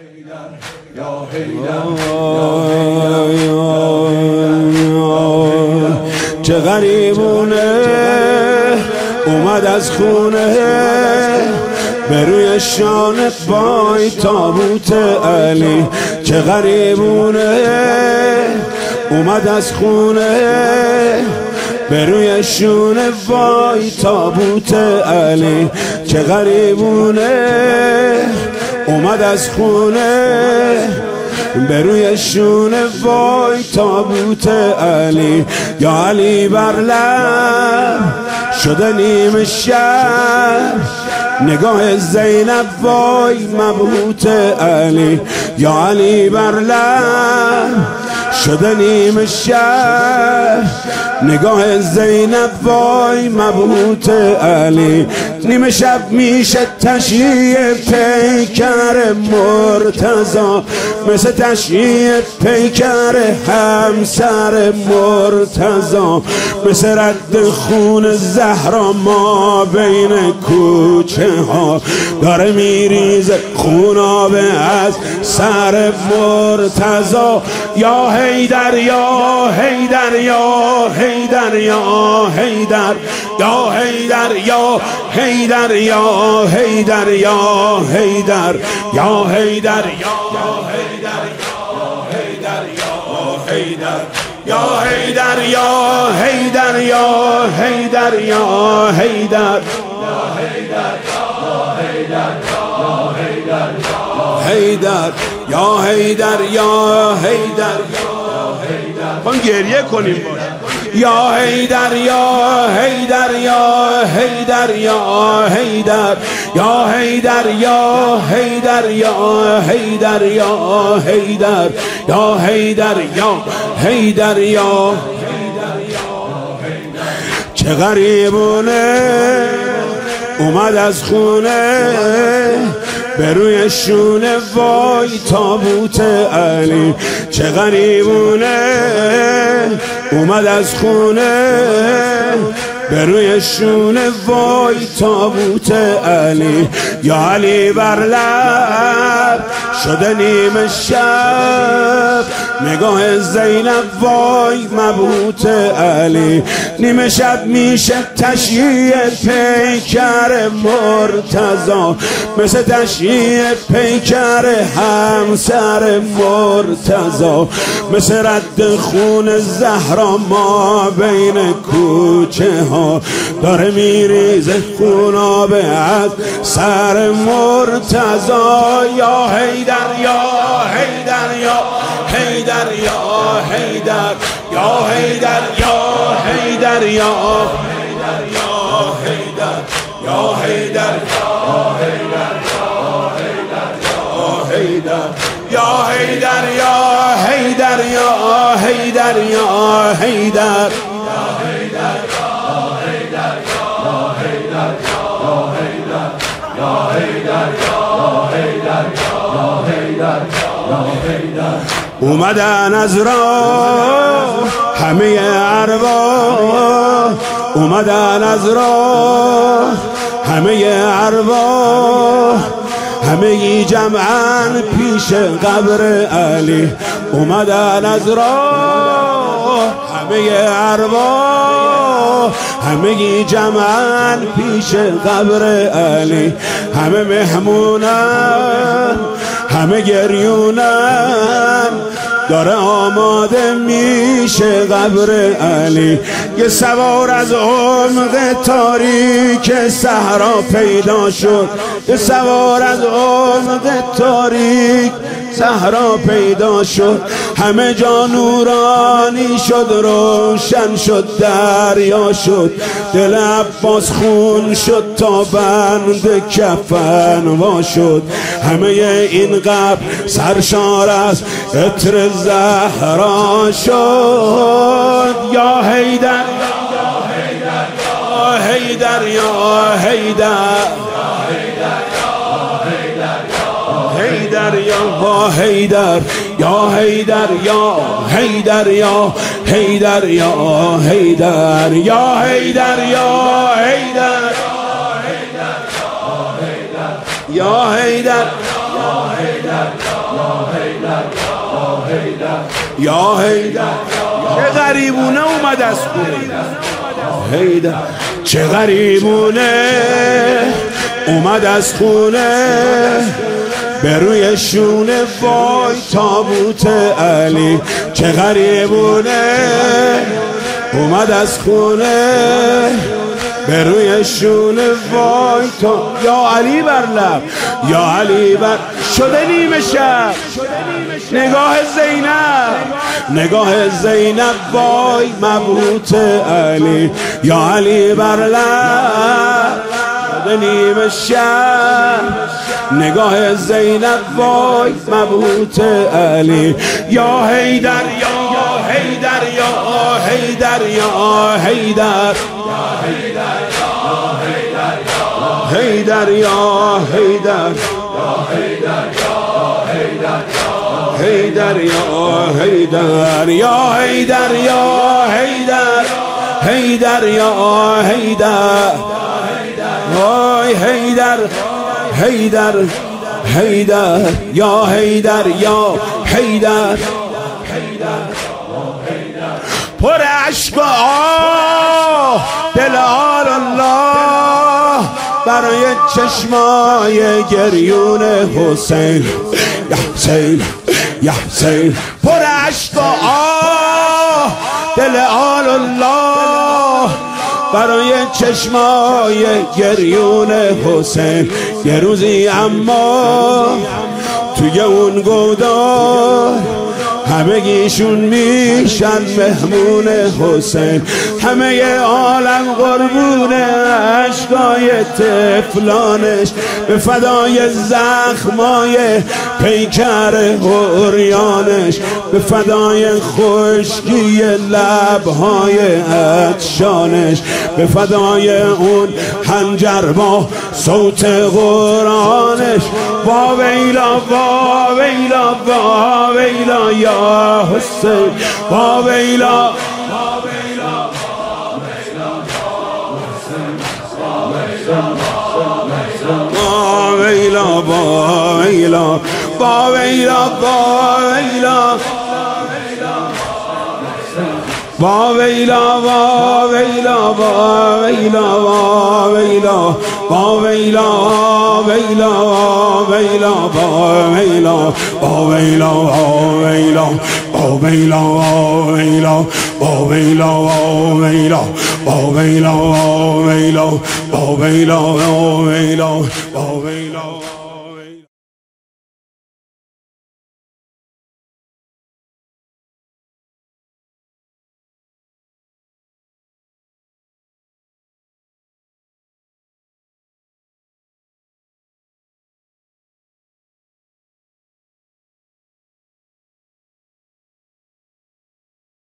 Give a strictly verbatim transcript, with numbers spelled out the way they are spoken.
چه غریبونه اومد از خونه به روی شان پای تابوت علی. چه غریبونه اومد از خونه به روی شونه وای تابوت علی. چه غریبونه اومد از خونه به روی شونه وای تابوت علی. یا علی بر لب شده نیم شب نگاه زینب وای مبهوت علی. یا علی بر لب شده نیم شب نگاه زینب وای مبهوت علی. نیم شب میشه تشییع پیکر مرتضی مثل تشییع پیکر همسر مرتضی مثل رد خون زهرا ما بین کوچه ها داره میریزه خونابه از سر مرتضی. یا حیدر یا حیدر یا حیدر یا حیدر یا حیدر یا حیدر یا حیدر یا حیدر یا حیدر یا حیدر یا حیدر یا حیدر یا حیدر یا حیدر یا حیدر حیدر یا حیدر یا حیدر من گریه کنیم باش. یا حیدر یا حیدر یا حیدر یا حیدر یا حیدر یا حیدر یا حیدر یا حیدر یا حیدر یا حیدر یا چه غریبونه اومد از خونه به روی شونه وای تابوت علی. چه غریبونه اومد از خونه به روی شونه وای تابوت علی. یا علی بر لب شده نیم شب نگاه زینب وای مبهوت علی. نیم شب میشه تشییع پیکر مرتضی مثل تشییع پیکر همسر مرتضی مثل رد خون زهرا ما بین کوچه ها داره میریزه خونابه از سر مرتضی. یا حیدر یا حیدر یا حیدر یا حیدر یا حیدر یا حیدر یا حیدر یا حیدر یا حیدر یا حیدر یا حیدر یا حیدر اومدن از راه همه ارواح اومدن از راه همه ارواح همه جمعن پیش قبر علی. اومدن از راه همه ارواح همه جمعن پیش قبر علی. همه مهمونن همه گریونن داره آماده میشه قبر علی. یه سوار از عمق تاریک صحرا پیدا شد یه سوار از عمق تاریک صحرا پیدا شد. همه جا نورانی شد روشن شد دریا شد. دل عباس خون شد تا بند کفن وا شد. همه این قبر سرشار از عطر زهرا شد. یا حیدر یا حیدر یا حیدر حیدر یا حیدر یا حیدر یا حیدر یا حیدر یا حیدر یا حیدر یا حیدر یا حیدر یا حیدر چه غریبونه اومد از خونه حیدر چه غریبونه اومد از خونه به روی شونه وای تابوت علی چه غریبونه اومد از خونه به روی شونه وای تا یا علی بر لب یا علی بر شده نیمه شب نگاه زینب نگاه زینب وای مبهوت علی یا علی بر لب شده نیمه شب نگاه زینب وای مبهوت علی یا حیدر یا حیدر یا حیدر یا حیدر حیدر یا حیدر حیدر یا حیدر یا حیدر یا حیدر حیدر یا حیدر وای حیدر حیدر حیدر یا حیدر یا حیدر پر عشق آه دل آل الله برای چشمای گریون حسین یا حسین یا حسین پر عشق آه دل آل الله برای چشمای گریون حسین یه روزی اما توی اون گودار همگیشون میشن مهمون حسین همه عالم قربون عشقای طفلانش به فدای زخمای پیکر عریانش به فدای خشکی لبهای عطشانش به فدای اون حنجر با صوت قرآنش با ویلا با ویلا با ویلا یا حسین با ویلا با ویلا با ویلا با ویلا با ویلا با ویلا با ویلا با ویلا با ویلا با ویلا ویلا ویلا با ویلا با ویلا ویلا با ویلا ویلا با ویلا ویلا با ویلا ویلا با ویلا ویلا با ویلا